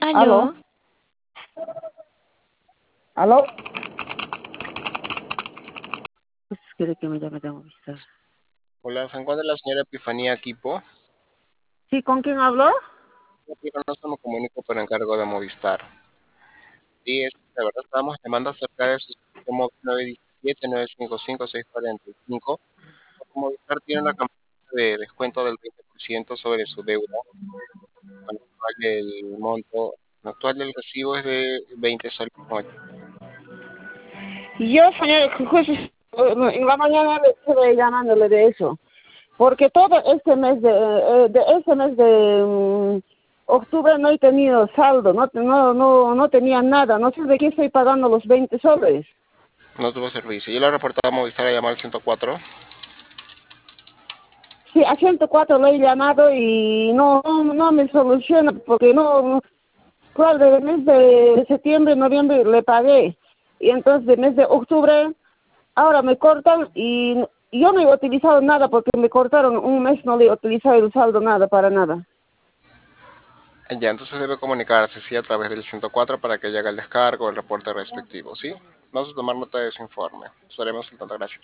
Aló, Aló, aló. Pues quiere que me llame de Movistar. Hola, se encuentra la señora Epifanía Quipo. Sí, ¿con quién habló? Yo no me comunico por encargo de Movistar. Y de verdad estábamos llamando acerca de su sitio móvil 917-955-645. Porque Movistar tiene una campaña de descuento del 20% sobre su deuda. Bueno, el monto actual del recibo es de 20 soles con 8. Yo, señor, justo en la mañana le estuve llamándole de eso, porque todo este mes de octubre no he tenido saldo, no tenía nada, no sé de qué estoy pagando los 20 soles. No tuvo servicio. Yo le he reportado a Movistar a llamar al 104. Sí, a 104 le he llamado y no me soluciona, porque claro, del mes de septiembre, noviembre le pagué, y entonces del mes de octubre ahora me cortan y yo no he utilizado nada porque me cortaron un mes, no le he utilizado el saldo nada, para nada. Ya, entonces debe comunicarse, sí, a través del 104 para que llegue el descargo, el reporte respectivo, ¿sí? Vamos a tomar nota de ese informe. Estaremos en tanta gracias.